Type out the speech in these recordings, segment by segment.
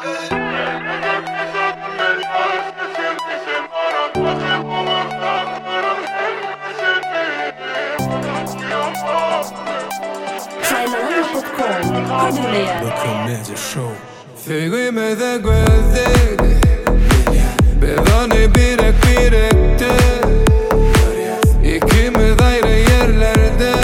Figrim edhe gëzdit Bedhani birek birekte İkimiz ayrı yerlerde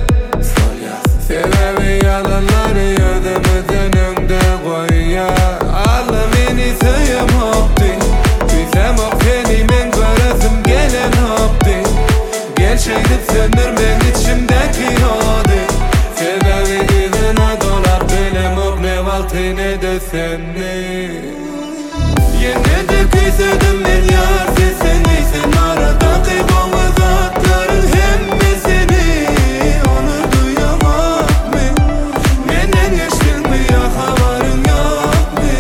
Sebebi yalanları yüzümüzün önünde koyuyor Allah beni sayım hopti Güzem o kendime göresim gelen hopti Gel şeydip söndürmen içimdeki hodi Sebebi yüzüne dolar benim ne valtine de seni Yine de küsüdüm ben yar sesin iysin aradaki bu uzakların hem mi seni onu duyamak mı Menden geçtin mi ya haberin yok mu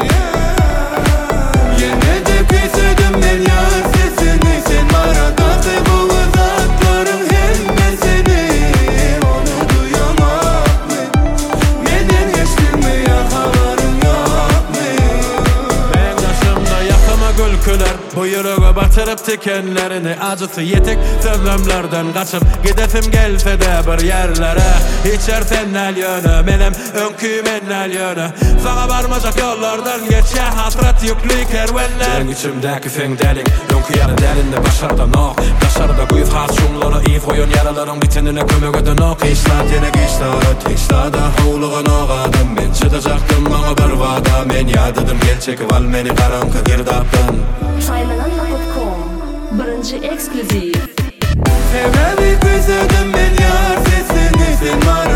Yine de küsüdüm ben yar sesin iysin aradaki bu uzakların hem mi seni onu duyamak mı Menden geçtin mi ya haberin yok mu Ben yaşımda yakama gülküler Bu yüreğe batırıp tikenlerini acıtı yetik sözlemlerden kaçıp gidesim gelse de bir yerlere İçersen el yönü benim önküyüm el yönü Sana varmayacak yollardan geçe hasret yüklü kervenler Senin içimdeki sen delik önkü yarı derinde başardan ok Başarda kuyuz has şunları iyi koyun yaraların bitenine kömek edin ok İşlat yine geçtarat İşlada havluğun oğadım Ben çıdacaktım bana bir vada Men yadıdım gel çekip al beni karanlık girdaptan Birinci ekskluziv Sebebi küsüdüm ben yar sesini sen